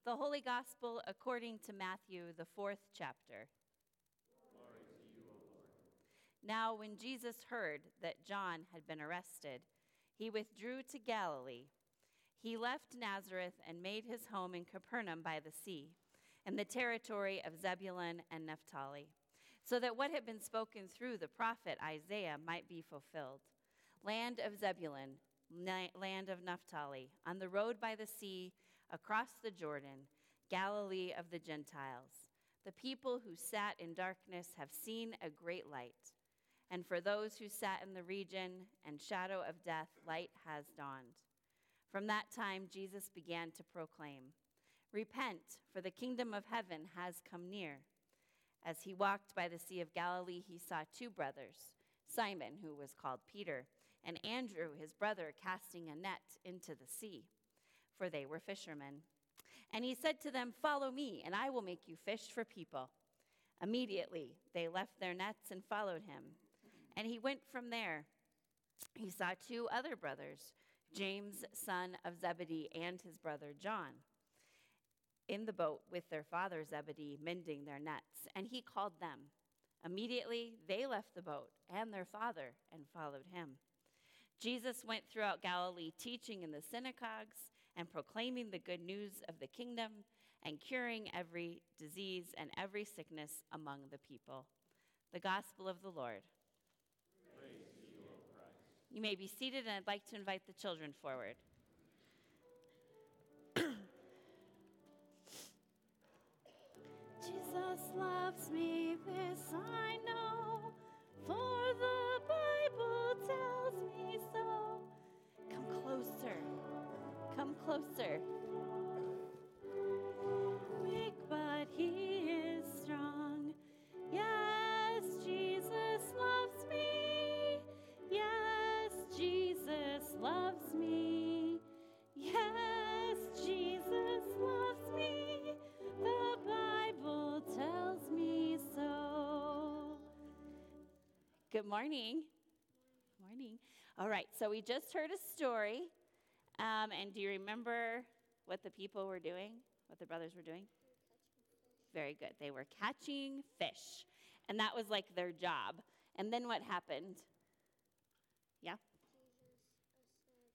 The Holy Gospel according to Matthew, the 4th chapter. Glory to you, O Lord. Now, when Jesus heard that John had been arrested, he withdrew to Galilee. He left Nazareth and made his home in Capernaum by the sea, in the territory of Zebulun and Naphtali, so that what had been spoken through the prophet Isaiah might be fulfilled. Land of Zebulun, land of Naphtali, on the road by the sea, across the Jordan, Galilee of the Gentiles. The people who sat in darkness have seen a great light. And for those who sat in the region and shadow of death, light has dawned. From that time, Jesus began to proclaim, "Repent, for the kingdom of heaven has come near." As he walked by the Sea of Galilee, he saw two brothers, Simon, who was called Peter, and Andrew, his brother, casting a net into the sea, for they were fishermen. And he said to them, "Follow me, and I will make you fish for people." Immediately they left their nets and followed him. And he went from there. He saw two other brothers, James, son of Zebedee, and his brother John, in the boat with their father Zebedee, mending their nets. And he called them. Immediately they left the boat and their father and followed him. Jesus went throughout Galilee, teaching in the synagogues and proclaiming the good news of the kingdom and curing every disease and every sickness among the people. The gospel of the Lord. Praise to you, O Christ. You may be seated, and I'd like to invite the children forward. Jesus loves me, this I know, for the Bible tells me so. Come closer, come closer. Weak, but he is strong. Yes, Jesus loves me. Yes, Jesus loves me. Yes, Jesus loves me. The Bible tells me so. Good morning. Morning. All right, so we just heard a story. And do you remember what the people were doing? What the brothers were doing? Very good. They were catching fish. And that was like their job. And then what happened? Yeah? Jesus said,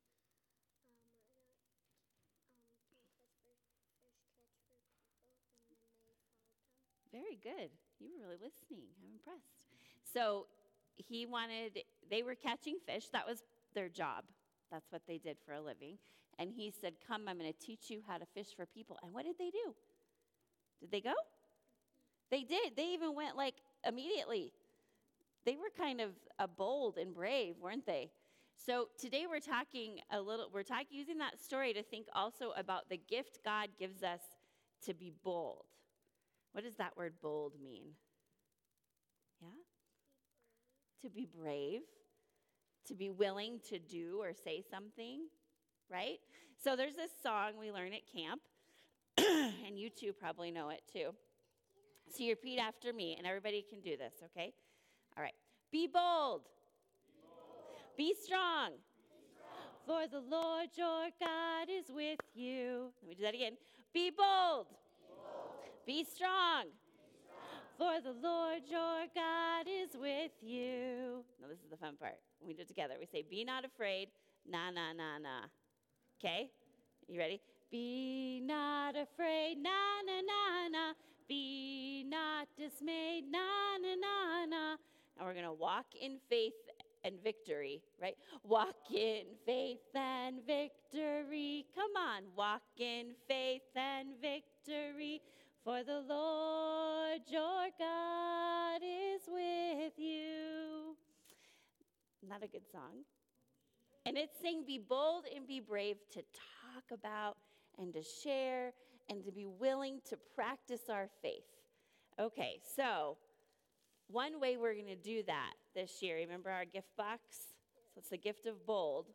fish catch for people, and then they followed him. Very good. You were really listening. I'm impressed. So they were catching fish. That was their job. That's what they did for a living. And he said, "Come, I'm going to teach you how to fish for people." And what did they do? Did they go? They did. They even went like immediately. They were kind of bold and brave, weren't they? So today we're using that story to think also about the gift God gives us to be bold. What does that word bold mean? Yeah? To be brave. To be willing to do or say something, right? So there's this song we learn at camp, and you two probably know it too. So you repeat after me, and everybody can do this, okay? All right. Be bold. Be bold. Be strong. Be strong. For the Lord your God is with you. Let me do that again. Be bold. Be bold. Be strong. Be strong. For the Lord your God is with you. Now this is the fun part. When we do it together, we say, "Be not afraid, na, na, na, na." Okay? You ready? Be not afraid, na, na, na, na. Be not dismayed, na, na, na, na. And we're going to walk in faith and victory, right? Walk in faith and victory. Come on. Walk in faith and victory. For the Lord your God is with you. Not a good song. And it's saying be bold and be brave to talk about and to share and to be willing to practice our faith. Okay, so one way we're going to do that this year, remember our gift box? So it's the gift of bold.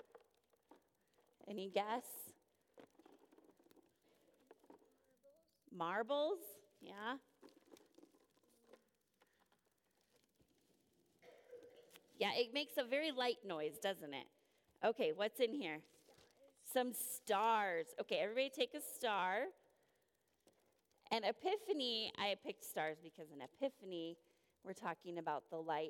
Any guess? Marbles? Yeah. Yeah, it makes a very light noise, doesn't it? Okay, what's in here? Some stars. Okay, everybody take a star. And Epiphany, I picked stars because in Epiphany, we're talking about the light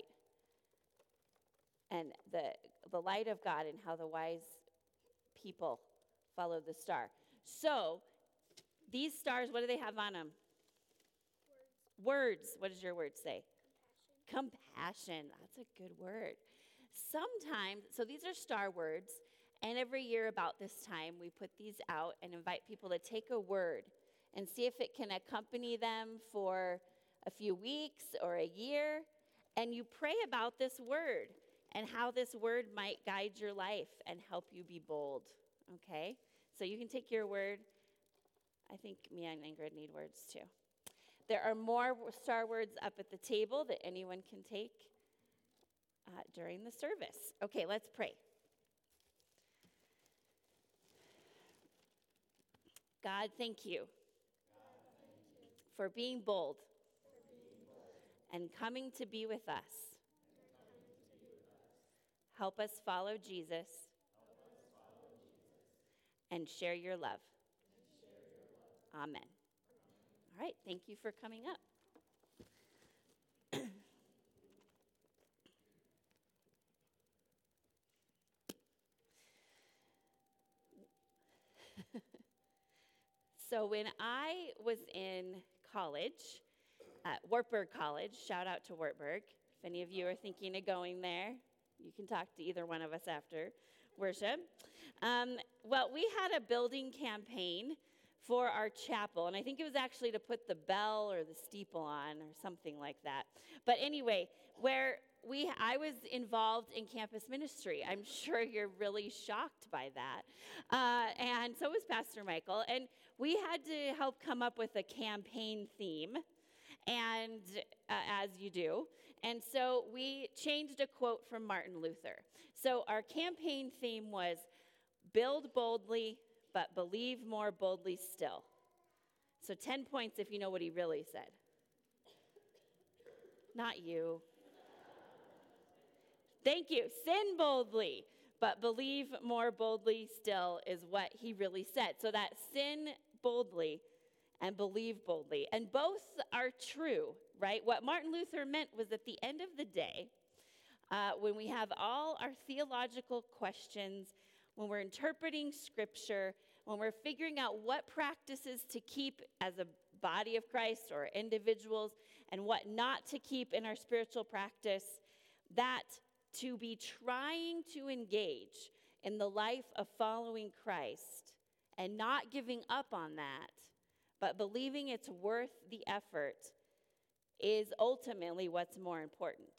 and the light of God and how the wise people follow the star. So, these stars, what do they have on them? Words. What does your word say? Compassion. That's a good word. Sometimes, so these are star words, and every year about this time, we put these out and invite people to take a word and see if it can accompany them for a few weeks or a year, and you pray about this word and how this word might guide your life and help you be bold, okay? So you can take your word. I think Mia and Ingrid need words too. There are more star words up at the table that anyone can take during the service. Okay, let's pray. God, thank you for being bold and coming to be with us. Help us follow Jesus and share your love. Amen. All right, thank you for coming up. So when I was in college, at Wartburg College, shout out to Wartburg. If any of you are thinking of going there, you can talk to either one of us after worship. Well, we had a building campaign for our chapel, and I think it was actually to put the bell or the steeple on or something like that. But anyway, I was involved in campus ministry. I'm sure you're really shocked by that. And so was Pastor Michael. And we had to help come up with a campaign theme, and as you do. And so we changed a quote from Martin Luther. So our campaign theme was, build boldly, but believe more boldly still. So 10 points if you know what he really said. Not you. Thank you. Sin boldly, but believe more boldly still is what he really said. So that sin boldly and believe boldly. And both are true, right? What Martin Luther meant was at the end of the day, when we have all our theological questions, when we're interpreting scripture, when we're figuring out what practices to keep as a body of Christ or individuals and what not to keep in our spiritual practice, that to be trying to engage in the life of following Christ and not giving up on that, but believing it's worth the effort is ultimately what's more important.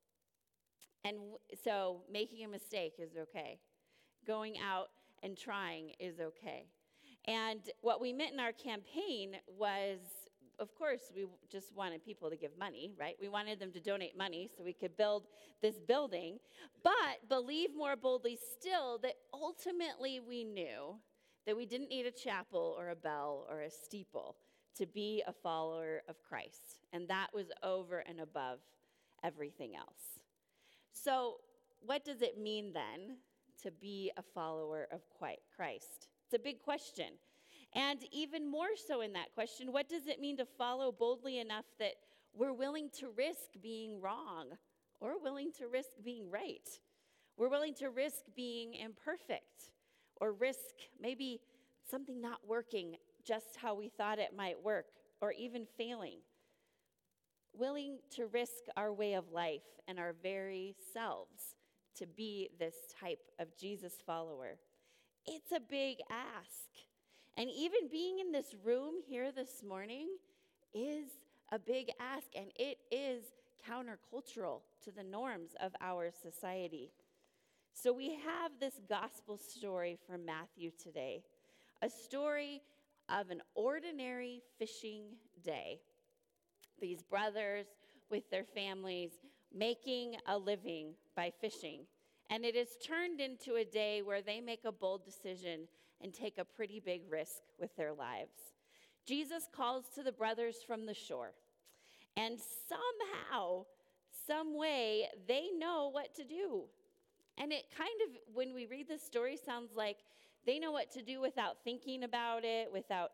And so making a mistake is okay. Going out and trying is okay. And what we meant in our campaign was, of course, we just wanted people to give money, right? We wanted them to donate money so we could build this building. But believe more boldly still that ultimately we knew that we didn't need a chapel or a bell or a steeple to be a follower of Christ. And that was over and above everything else. So what does it mean then to be a follower of Christ? It's a big question. And even more so in that question, what does it mean to follow boldly enough that we're willing to risk being wrong or willing to risk being right? We're willing to risk being imperfect or risk maybe something not working just how we thought it might work or even failing. Willing to risk our way of life and our very selves to be this type of Jesus follower. It's a big ask. And even being in this room here this morning is a big ask, and it is countercultural to the norms of our society. So we have this gospel story from Matthew today, a story of an ordinary fishing day. These brothers with their families making a living by fishing. And it is turned into a day where they make a bold decision and take a pretty big risk with their lives. Jesus calls to the brothers from the shore. And somehow, some way, they know what to do. And it kind of, when we read this story, sounds like they know what to do without thinking about it, without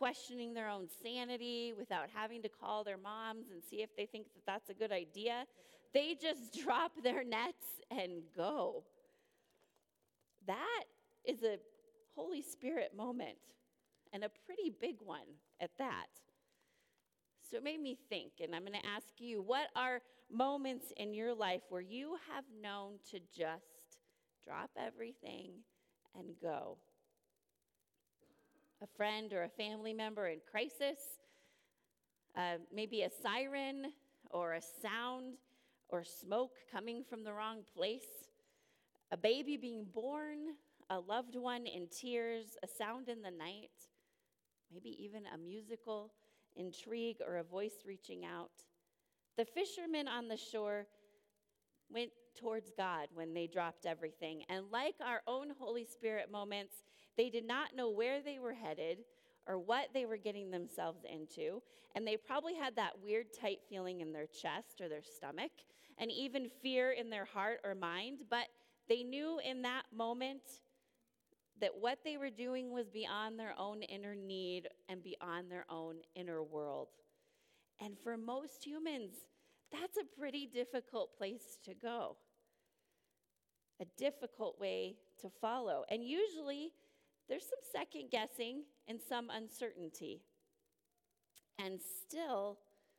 questioning their own sanity, without having to call their moms and see if they think that that's a good idea. They just drop their nets and go. That is a Holy Spirit moment, and a pretty big one at that. So it made me think, and I'm going to ask you, what are moments in your life where you have known to just drop everything and go? A friend or a family member in crisis, maybe a siren or a sound or smoke coming from the wrong place, a baby being born, a loved one in tears, a sound in the night, maybe even a musical intrigue or a voice reaching out. The fishermen on the shore went towards God when they dropped everything. And like our own Holy Spirit moments, they did not know where they were headed or what they were getting themselves into. And they probably had that weird tight feeling in their chest or their stomach, and even fear in their heart or mind. But they knew in that moment that what they were doing was beyond their own inner need and beyond their own inner world. And for most humans, that's a pretty difficult place to go, a difficult way to follow. And usually, there's some second guessing and some uncertainty. And still,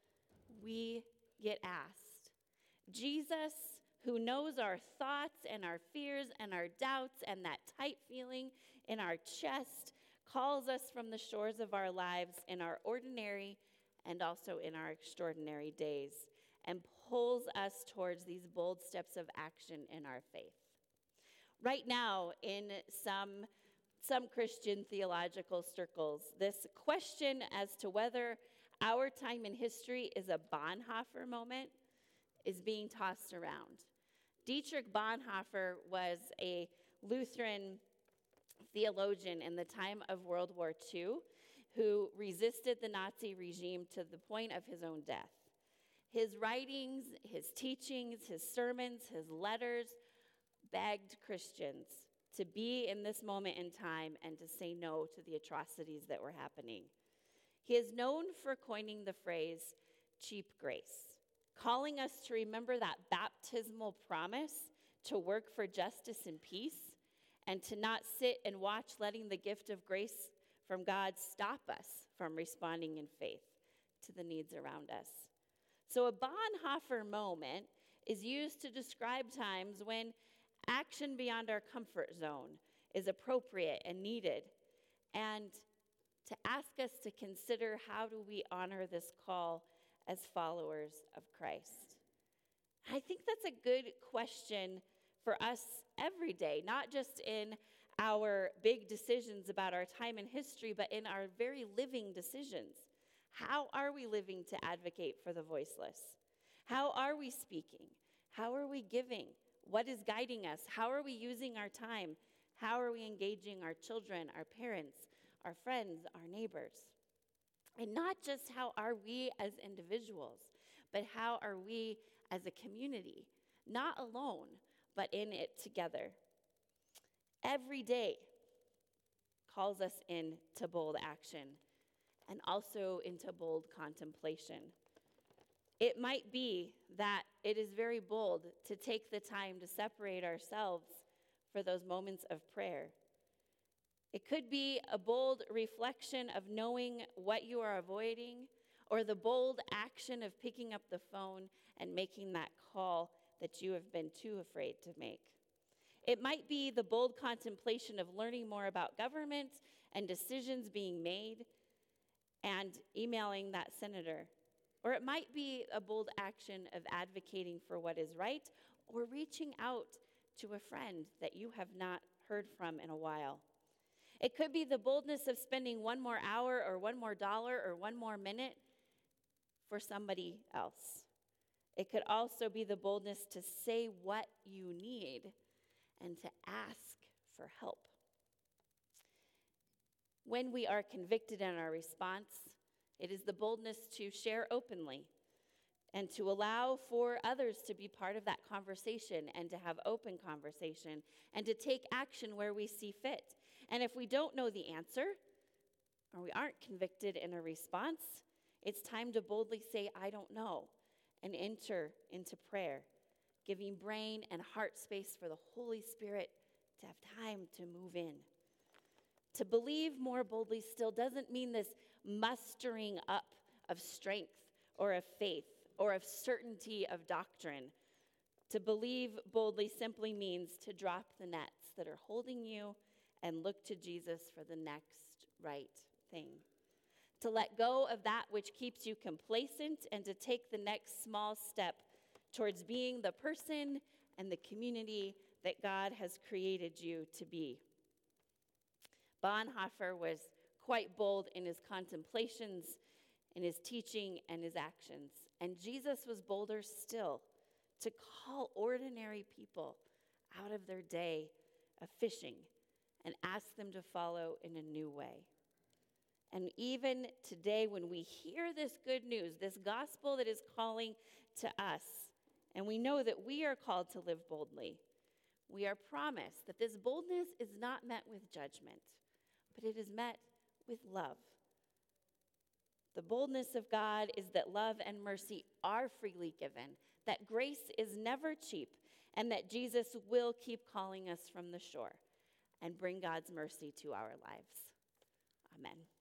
we get asked. Jesus, who knows our thoughts and our fears and our doubts and that tight feeling in our chest, calls us from the shores of our lives in our ordinary and also in our extraordinary days, and pulls us towards these bold steps of action in our faith. Right now, in some Christian theological circles, this question as to whether our time in history is a Bonhoeffer moment is being tossed around. Dietrich Bonhoeffer was a Lutheran theologian in the time of World War II who resisted the Nazi regime to the point of his own death. His writings, his teachings, his sermons, his letters begged Christians to be in this moment in time and to say no to the atrocities that were happening. He is known for coining the phrase cheap grace, calling us to remember that baptismal promise to work for justice and peace, and to not sit and watch letting the gift of grace from God stop us from responding in faith to the needs around us. So a Bonhoeffer moment is used to describe times when action beyond our comfort zone is appropriate and needed, and to ask us to consider, how do we honor this call as followers of Christ? I think that's a good question for us every day, not just in our big decisions about our time in history, but in our very living decisions. How are we living to advocate for the voiceless? How are we speaking? How are we giving? What is guiding us? How are we using our time? How are we engaging our children, our parents, our friends, our neighbors? And not just how are we as individuals, but how are we as a community, not alone, but in it together. Every day calls us into bold action and also into bold contemplation. It might be that it is very bold to take the time to separate ourselves for those moments of prayer. It could be a bold reflection of knowing what you are avoiding, or the bold action of picking up the phone and making that call that you have been too afraid to make. It might be the bold contemplation of learning more about government and decisions being made and emailing that senator. Or it might be a bold action of advocating for what is right, or reaching out to a friend that you have not heard from in a while. It could be the boldness of spending one more hour or one more dollar or one more minute for somebody else. It could also be the boldness to say what you need and to ask for help. When we are convicted in our response, it is the boldness to share openly and to allow for others to be part of that conversation and to have open conversation and to take action where we see fit. And if we don't know the answer, or we aren't convicted in a response, it's time to boldly say, I don't know, and enter into prayer, giving brain and heart space for the Holy Spirit to have time to move in. To believe more boldly still doesn't mean this mustering up of strength or of faith or of certainty of doctrine. To believe boldly simply means to drop the nets that are holding you and look to Jesus for the next right thing. To let go of that which keeps you complacent and to take the next small step towards being the person and the community that God has created you to be. Bonhoeffer was quite bold in his contemplations, in his teaching, and his actions. And Jesus was bolder still to call ordinary people out of their day of fishing and ask them to follow in a new way. And even today, when we hear this good news, this gospel that is calling to us, and we know that we are called to live boldly, we are promised that this boldness is not met with judgment, but it is met with love. The boldness of God is that love and mercy are freely given, that grace is never cheap, and that Jesus will keep calling us from the shore and bring God's mercy to our lives. Amen.